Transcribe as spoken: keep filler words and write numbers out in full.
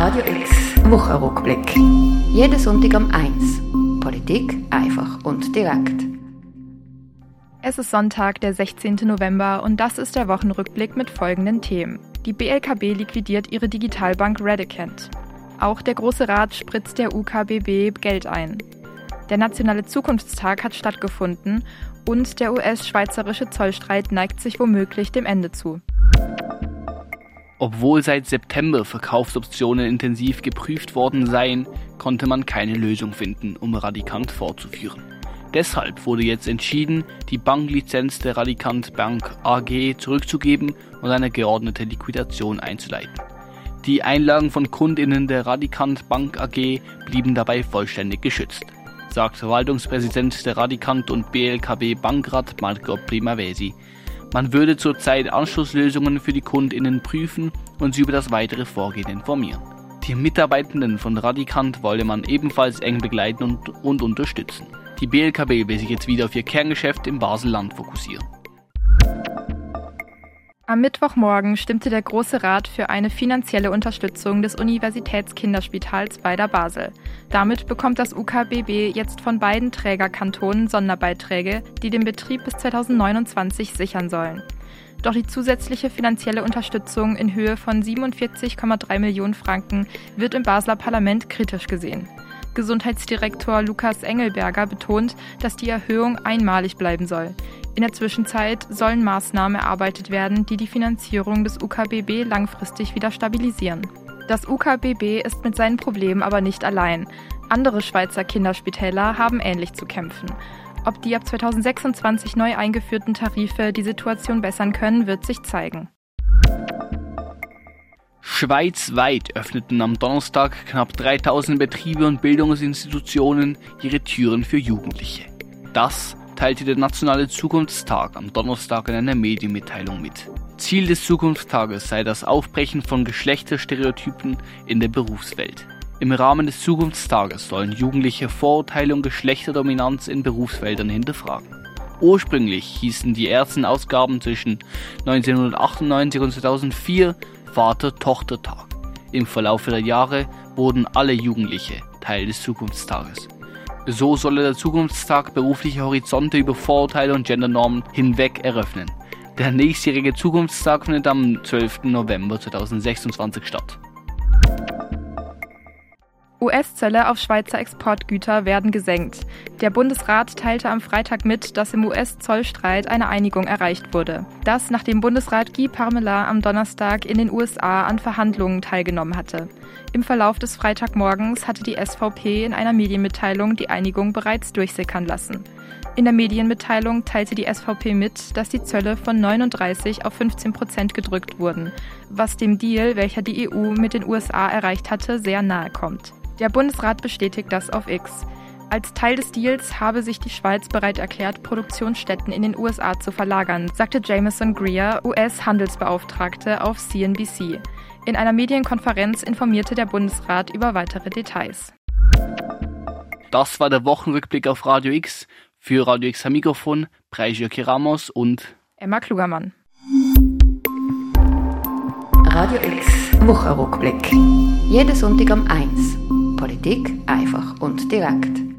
Radio X Wochenrückblick. Jeden Sonntag um eins. Politik einfach und direkt. Es ist Sonntag, der sechzehnten November, und das ist der Wochenrückblick mit folgenden Themen. Die B L K B liquidiert ihre Digitalbank Redicant. Auch der Große Rat spritzt der U K B B Geld ein. Der Nationale Zukunftstag hat stattgefunden und der U S-schweizerische Zollstreit neigt sich womöglich dem Ende zu. Obwohl seit September Verkaufsoptionen intensiv geprüft worden seien, konnte man keine Lösung finden, um Redicant fortzuführen. Deshalb wurde jetzt entschieden, die Banklizenz der Redicant Bank A G zurückzugeben und eine geordnete Liquidation einzuleiten. Die Einlagen von KundInnen der Redicant Bank A G blieben dabei vollständig geschützt, sagt Verwaltungspräsident der Redicant und B L K B Bankrat Marco Primavesi. Man würde zurzeit Anschlusslösungen für die KundInnen prüfen und sie über das weitere Vorgehen informieren. Die Mitarbeitenden von Redicant wolle man ebenfalls eng begleiten und, und unterstützen. Die B L K B will sich jetzt wieder auf ihr Kerngeschäft im Basel-Land fokussieren. Am Mittwochmorgen stimmte der Große Rat für eine finanzielle Unterstützung des Universitätskinderspitals bei der Basel. Damit bekommt das U K B B jetzt von beiden Trägerkantonen Sonderbeiträge, die den Betrieb bis zweitausendneunundzwanzig sichern sollen. Doch die zusätzliche finanzielle Unterstützung in Höhe von siebenundvierzig Komma drei Millionen Franken wird im Basler Parlament kritisch gesehen. Gesundheitsdirektor Lukas Engelberger betont, dass die Erhöhung einmalig bleiben soll. In der Zwischenzeit sollen Maßnahmen erarbeitet werden, die die Finanzierung des U K B B langfristig wieder stabilisieren. Das U K B B ist mit seinen Problemen aber nicht allein. Andere Schweizer Kinderspitäler haben ähnlich zu kämpfen. Ob die ab zweitausendsechsundzwanzig neu eingeführten Tarife die Situation bessern können, wird sich zeigen. Schweizweit öffneten am Donnerstag knapp dreitausend Betriebe und Bildungsinstitutionen ihre Türen für Jugendliche. Das teilte der Nationale Zukunftstag am Donnerstag in einer Medienmitteilung mit. Ziel des Zukunftstages sei das Aufbrechen von Geschlechterstereotypen in der Berufswelt. Im Rahmen des Zukunftstages sollen Jugendliche Vorurteile und Geschlechterdominanz in Berufsfeldern hinterfragen. Ursprünglich hießen die ersten Ausgaben zwischen neunzehnhundertachtundneunzig und zweitausendvier Vater-Tochter-Tag. Im Verlauf der Jahre wurden alle Jugendliche Teil des Zukunftstages. So solle der Zukunftstag berufliche Horizonte über Vorurteile und Gendernormen hinweg eröffnen. Der nächstjährige Zukunftstag findet am zwölften November zweitausendsechsundzwanzig statt. U S-Zölle auf Schweizer Exportgüter werden gesenkt. Der Bundesrat teilte am Freitag mit, dass im U S-Zollstreit eine Einigung erreicht wurde. Das, nachdem Bundesrat Guy Parmelin am Donnerstag in den U S A an Verhandlungen teilgenommen hatte. Im Verlauf des Freitagmorgens hatte die S V P in einer Medienmitteilung die Einigung bereits durchsickern lassen. In der Medienmitteilung teilte die S V P mit, dass die Zölle von neununddreißig auf fünfzehn Prozent gedrückt wurden, was dem Deal, welcher die E U mit den U S A erreicht hatte, sehr nahe kommt. Der Bundesrat bestätigt das auf X. Als Teil des Deals habe sich die Schweiz bereit erklärt, Produktionsstätten in den U S A zu verlagern, sagte Jameson Greer, U S-Handelsbeauftragte, auf C N B C. In einer Medienkonferenz informierte der Bundesrat über weitere Details. Das war der Wochenrückblick auf Radio X. Für Radio X am Mikrofon Preisjörg Ramos und Emma Klugermann. Radio X Wochenrückblick. Jeden Sonntag um eins. Politik einfach und direkt.